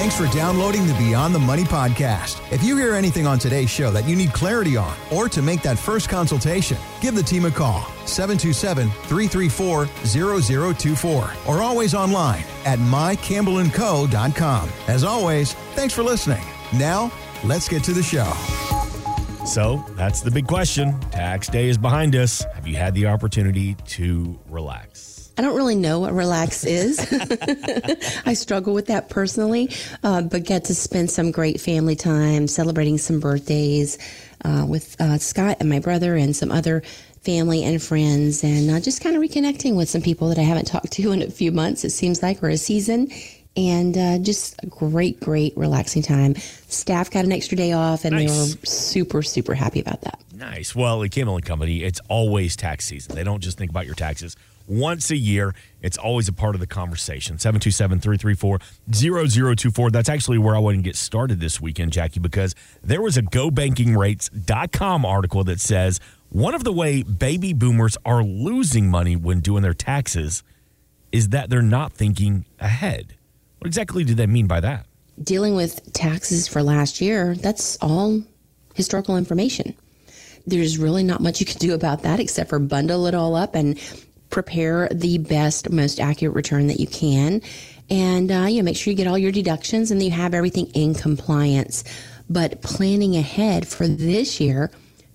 Thanks for downloading the Beyond the Money podcast. If you hear anything on today's show that you need clarity on or to make that first consultation, give the team a call, 727-334-0024, or always online at mycampbellandco.com. As always, thanks for listening. Now, let's get to the show. So that's the big question. Tax day is behind us. Have you had the opportunity to relax? I don't really know what relax is. I struggle with that personally, but get to spend some great family time, celebrating some birthdays with Scott and my brother and some other family and friends, and just kind of reconnecting with some people that I haven't talked to in a few months, it seems like, or a season. And just a great, relaxing time. Staff got an extra day off, and They were super, super happy about that. Nice. Well, at Campbell & Company, it's always tax season. They don't just think about your taxes once a year. It's always a part of the conversation. 727-334-0024. That's actually where I want to get started this weekend, Jackie, because there was a GoBankingRates.com article that says one of the way baby boomers are losing money when doing their taxes is that they're not thinking ahead. What exactly do they mean by that? Dealing with taxes for last year, that's all historical information. There's really not much you can do about that except for bundle it all up and prepare the best, most accurate return that you can. And make sure you get all your deductions and you have everything in compliance. But planning ahead for this year,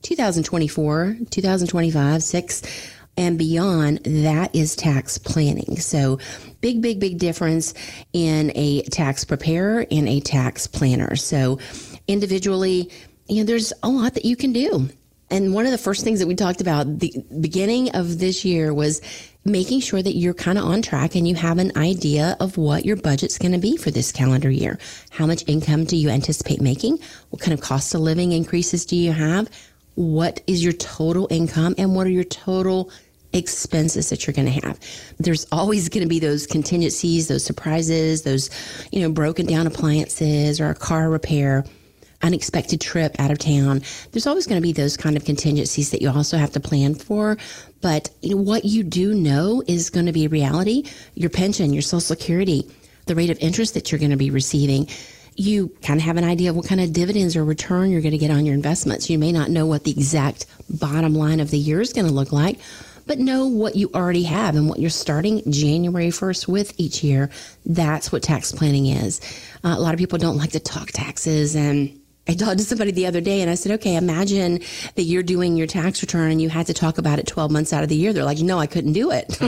2024, 2025, 6, and beyond, that is tax planning. So big difference in a tax preparer and a tax planner. So individually, there's a lot that you can do. And one of the first things that we talked about the beginning of this year was making sure that you're kind of on track and you have an idea of what your budget's going to be for this calendar year. How much income do you anticipate making? What kind of cost of living increases do you have? What is your total income and what are your total expenses that you're going to have? There's always going to be those contingencies, those surprises, those, broken down appliances or a car repair, unexpected trip out of town. There's always going to be those kind of contingencies that you also have to plan for. But what you do know is going to be reality. Your pension, your Social Security, the rate of interest that you're going to be receiving. You kind of have an idea of what kind of dividends or return you're going to get on your investments. You may not know what the exact bottom line of the year is going to look like, but know what you already have and what you're starting January 1st with each year. That's what tax planning is. A lot of people don't like to talk taxes, and I talked to somebody the other day and I said, okay, imagine that you're doing your tax return and you had to talk about it 12 months out of the year. They're like, no, I couldn't do it.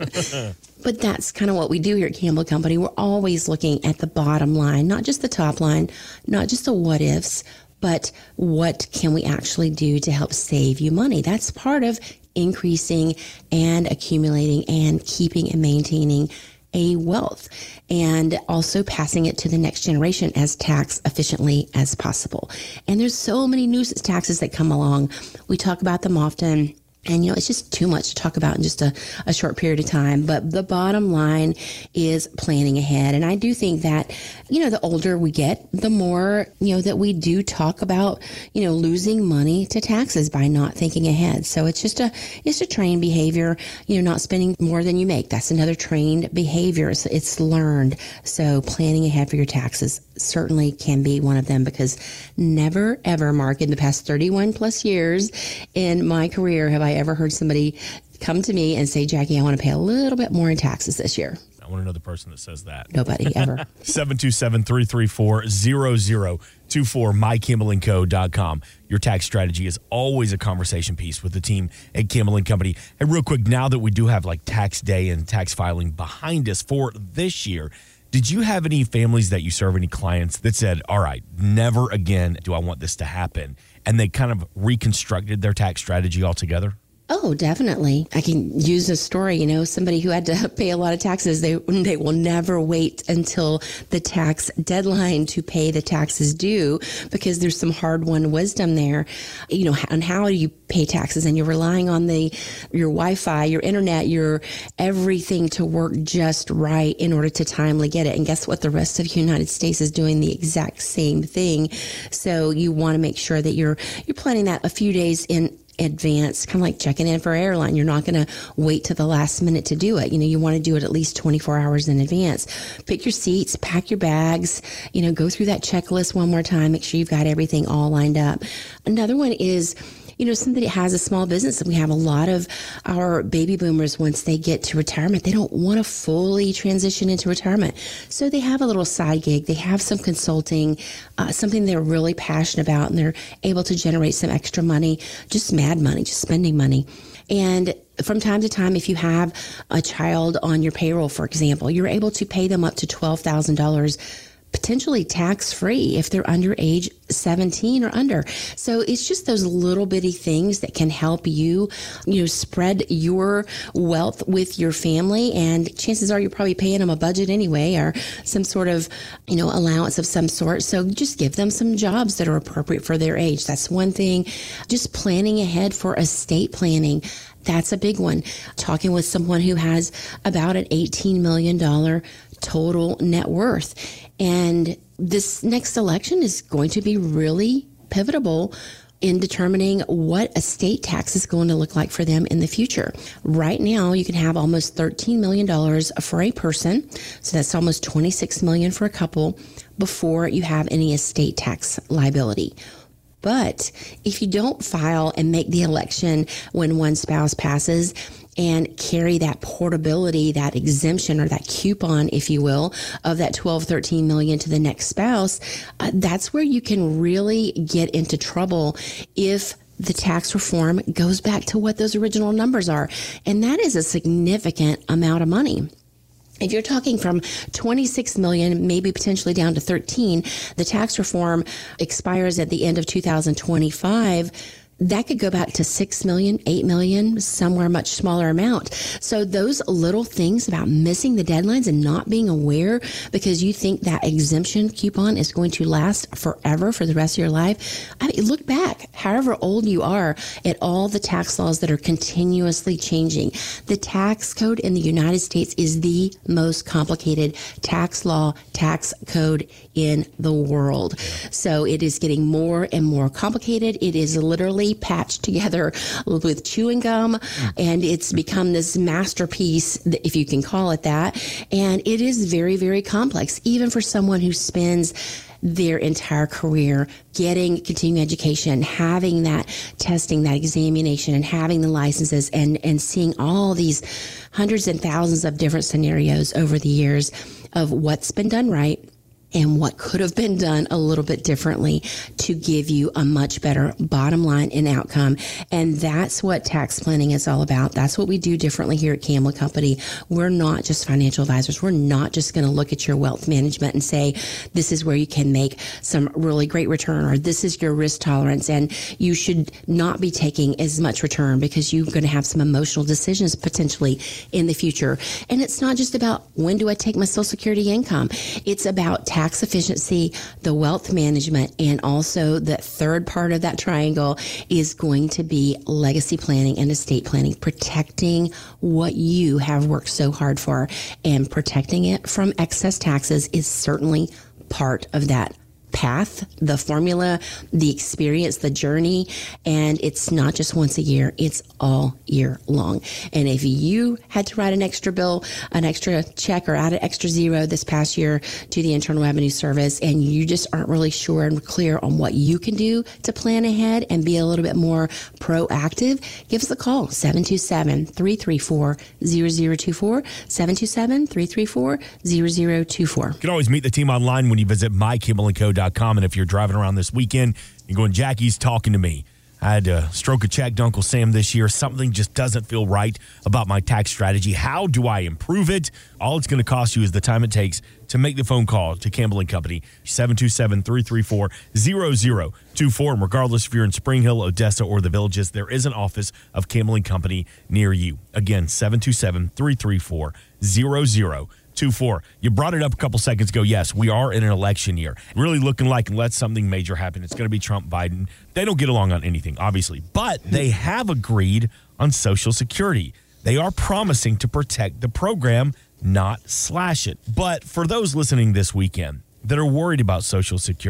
But that's kind of what we do here at Campbell Company. We're always looking at the bottom line, not just the top line, not just the what ifs, but what can we actually do to help save you money? That's part of increasing and accumulating and keeping and maintaining a wealth, and also passing it to the next generation as tax efficiently as possible. And there's so many nuisance taxes that come along. We talk about them often. And, it's just too much to talk about in just a short period of time. But the bottom line is planning ahead. And I do think that, the older we get, the more, that we do talk about, losing money to taxes by not thinking ahead. So it's a trained behavior, not spending more than you make. That's another trained behavior. It's learned. So planning ahead for your taxes certainly can be one of them, because never, ever, Mark, in the past 31 plus years in my career, have I ever heard somebody come to me and say, Jackie, I want to pay a little bit more in taxes this year. I want to know the person that says that. Nobody ever. 727-334-0024, mycampbellandco.com. Your tax strategy is always a conversation piece with the team at Campbell & Company. And real quick, now that we do have tax day and tax filing behind us for this year, did you have any families that you serve, any clients that said, all right, never again do I want this to happen, and they kind of reconstructed their tax strategy altogether? Oh, definitely. I can use a story, somebody who had to pay a lot of taxes. They will never wait until the tax deadline to pay the taxes due, because there's some hard-won wisdom there, on how do you pay taxes, and you're relying on your Wi-Fi, your internet, your everything to work just right in order to timely get it. And guess what? The rest of the United States is doing the exact same thing. So you want to make sure that you're planning that a few days in advance, kind of like checking in for an airline. You're not going to wait to the last minute to do it. You want to do it at least 24 hours in advance. Pick your seats, pack your bags, go through that checklist one more time. Make sure you've got everything all lined up. Another one is, somebody that has a small business, and we have a lot of our baby boomers, once they get to retirement, they don't want to fully transition into retirement. So they have a little side gig. They have some consulting, something they're really passionate about, and they're able to generate some extra money, just mad money, just spending money. And from time to time, if you have a child on your payroll, for example, you're able to pay them up to $12,000 potentially tax-free if they're under age 17 or under. So it's just those little bitty things that can help you, spread your wealth with your family. And chances are you're probably paying them a budget anyway, or some sort of, allowance of some sort. So just give them some jobs that are appropriate for their age. That's one thing. Just planning ahead for estate planning. That's a big one. Talking with someone who has about an $18 million total net worth. And this next election is going to be really pivotal in determining what estate tax is going to look like for them in the future. Right now, you can have almost $13 million for a person. So that's almost $26 million for a couple before you have any estate tax liability. But if you don't file and make the election when one spouse passes and carry that portability, that exemption or that coupon, if you will, of that 12, 13 million to the next spouse, that's where you can really get into trouble if the tax reform goes back to what those original numbers are. And that is a significant amount of money. If you're talking from 26 million, maybe potentially down to 13, the tax reform expires at the end of 2025. That could go back to 6 million, 8 million, somewhere much smaller amount. So those little things about missing the deadlines and not being aware because you think that exemption coupon is going to last forever for the rest of your life. I mean, look back, however old you are, at all the tax laws that are continuously changing. The tax code in the United States is the most complicated tax law, tax code in the world. So it is getting more and more complicated. It is literally patched together with chewing gum, and it's become this masterpiece, if you can call it that. And it is very, very complex, even for someone who spends their entire career getting continuing education, having that testing, that examination, and having the licenses, and seeing all these hundreds and thousands of different scenarios over the years of what's been done right and what could have been done a little bit differently to give you a much better bottom line and outcome. And that's what tax planning is all about. That's what we do differently here at Campbell Company. We're not just financial advisors. We're not just going to look at your wealth management and say, this is where you can make some really great return, or this is your risk tolerance, and you should not be taking as much return because you're going to have some emotional decisions potentially in the future. And it's not just about when do I take my Social Security income. It's about tax efficiency, the wealth management, and also the third part of that triangle is going to be legacy planning and estate planning, protecting what you have worked so hard for, and protecting it from excess taxes is certainly part of that path, the formula, the experience, the journey. And it's not just once a year, it's all year long. And if you had to write an extra bill, an extra check, or add an extra zero this past year to the Internal Revenue Service, and you just aren't really sure and clear on what you can do to plan ahead and be a little bit more proactive, give us a call, 727-334-0024, 727-334-0024. You can always meet the team online when you visit mycampbellandco.com. And if you're driving around this weekend, you're going, Jackie's talking to me. I had to stroke a check to Uncle Sam this year. Something just doesn't feel right about my tax strategy. How do I improve it? All it's going to cost you is the time it takes to make the phone call to Campbell & Company, 727-334-0024. And regardless if you're in Spring Hill, Odessa, or the Villages, there is an office of Campbell & Company near you. Again, 727-334-0024. You brought it up a couple seconds ago. Yes, we are in an election year. Really looking like, unless something major happen, it's going to be Trump, Biden. They don't get along on anything, obviously, but they have agreed on Social Security. They are promising to protect the program, not slash it. But for those listening this weekend that are worried about Social Security,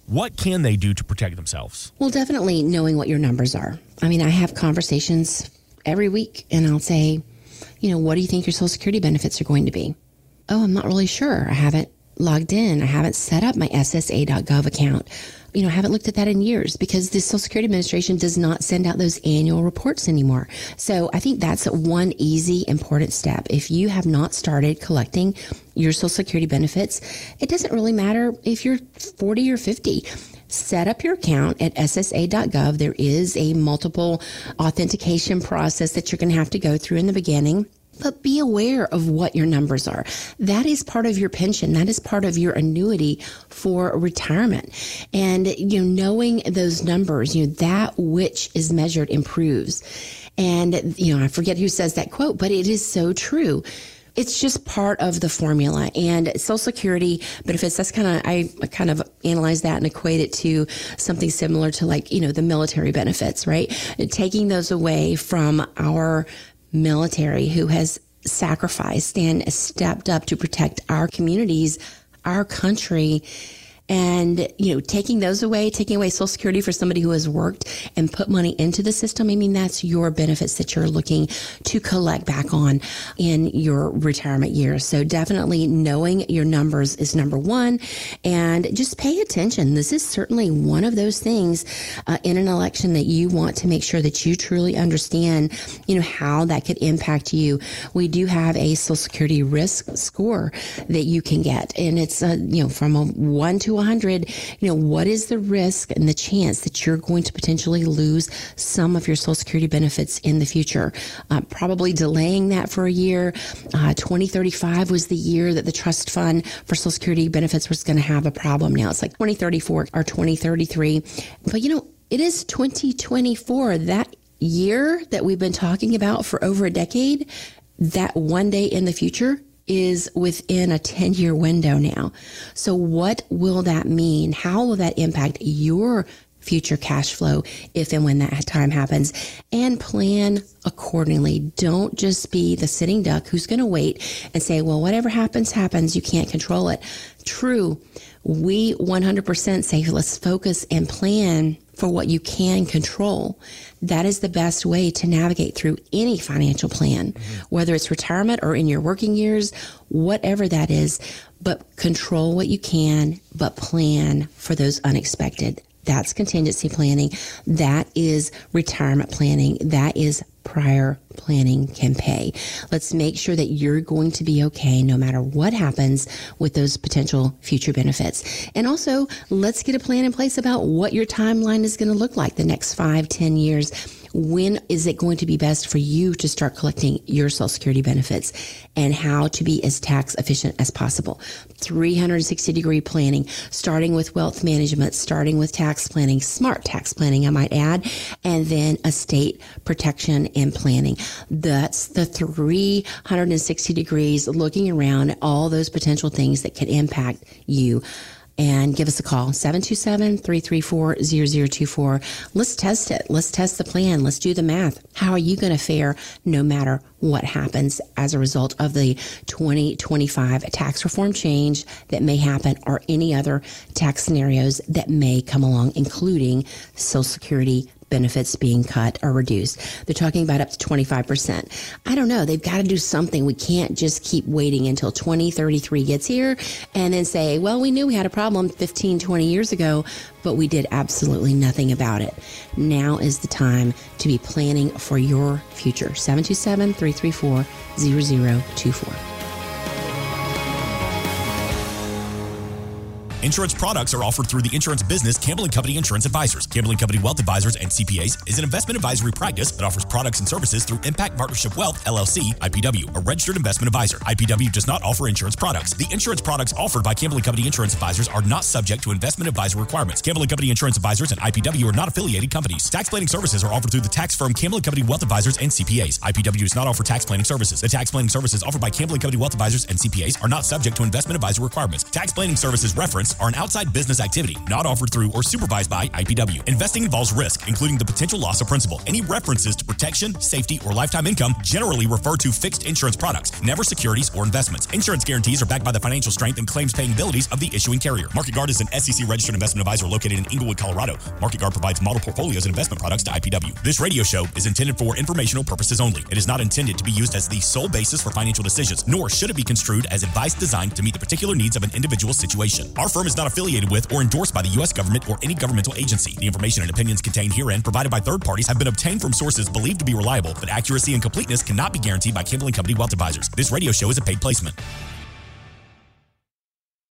what can they do to protect themselves? Well, definitely knowing what your numbers are. I mean, I have conversations every week and I'll say, what do you think your Social Security benefits are going to be? Oh, I'm not really sure. I haven't logged in. I haven't set up my SSA.gov account. I haven't looked at that in years because the Social Security Administration does not send out those annual reports anymore. So I think that's one easy, important step. If you have not started collecting your Social Security benefits, it doesn't really matter if you're 40 or 50. Set up your account at SSA.gov. There is a multiple authentication process that you're going to have to go through in the beginning. But be aware of what your numbers are. That is part of your pension. That is part of your annuity for retirement. And, knowing those numbers, that which is measured improves. And, I forget who says that quote, but it is so true. It's just part of the formula. And Social Security benefits, I kind of analyze that and equate it to something similar to the military benefits, right? Taking those away from our military who has sacrificed and stepped up to protect our communities, our country. And, taking away Social Security for somebody who has worked and put money into the system. I mean, that's your benefits that you're looking to collect back on in your retirement years. So definitely knowing your numbers is number one, and just pay attention. This is certainly one of those things in an election that you want to make sure that you truly understand, how that could impact you. We do have a Social Security risk score that you can get, and it's, from a 1 to 100, what is the risk and the chance that you're going to potentially lose some of your Social Security benefits in the future? Probably delaying that for a year. 2035 was the year that the trust fund for Social Security benefits was going to have a problem. Now it's like 2034 or 2033. But it is 2024, that year that we've been talking about for over a decade, that one day in the future is within a 10-year window now. So what will that mean? How will that impact your future cash flow if and when that time happens? And plan accordingly. Don't just be the sitting duck who's going to wait and say, well, whatever happens, happens. You can't control it. True. We 100% say, let's focus and plan for what you can control. That is the best way to navigate through any financial plan, whether it's retirement or in your working years, whatever that is. But control what you can, but plan for those unexpected. That's contingency planning. That is retirement planning. That is prior planning can pay. Let's make sure that you're going to be okay no matter what happens with those potential future benefits. And also, let's get a plan in place about what your timeline is going to look like the next 5-10 years. When is it going to be best for you to start collecting your Social Security benefits, and how to be as tax efficient as possible? 360-degree planning, starting with wealth management, starting with tax planning, smart tax planning, I might add, and then estate protection and planning. That's the 360 degrees, looking around at all those potential things that could impact you. And give us a call, 727-334-0024. Let's test it. Let's test the plan. Let's do the math. How are you going to fare no matter what happens as a result of the 2025 tax reform change that may happen, or any other tax scenarios that may come along, including Social Security benefits being cut or reduced? They're talking about up to 25%. I don't know. They've got to do something. We can't just keep waiting until 2033 gets here and then say, well, we knew we had a problem 15, 20 years ago, but we did absolutely nothing about it. Now is the time to be planning for your future. 727-334-0024. Insurance products are offered through the insurance business Campbell & Company Insurance Advisors. Campbell & Company Wealth Advisors and CPAs is an investment advisory practice that offers products and services through Impact Partnership Wealth, LLC, IPW, a registered investment advisor. IPW does not offer insurance products. The insurance products offered by Campbell & Company Insurance Advisors are not subject to investment advisor requirements. Campbell & Company Insurance Advisors and IPW are not affiliated companies. Tax planning services are offered through the tax firm Campbell & Company Wealth Advisors and CPAs. IPW does not offer tax planning services. The tax planning services offered by Campbell & Company Wealth Advisors and CPAs are not subject to investment advisor requirements. Tax planning services referenced Investments are an outside business activity not offered through or supervised by IPW. Investing involves risk, including the potential loss of principal. Any references to protection, safety, or lifetime income generally refer to fixed insurance products, never securities or investments. Insurance guarantees are backed by the financial strength and claims-paying abilities of the issuing carrier. MarketGuard is an SEC-registered investment advisor located in Inglewood, Colorado. MarketGuard provides model portfolios and investment products to IPW. This radio show is intended for informational purposes only. It is not intended to be used as the sole basis for financial decisions, nor should it be construed as advice designed to meet the particular needs of an individual situation. Our firm is not affiliated with or endorsed by the U.S. government or any governmental agency. The information and opinions contained herein provided by third parties have been obtained from sources believed to be reliable, but accuracy and completeness cannot be guaranteed by Campbell & Company Wealth Advisors. This radio show is a paid placement.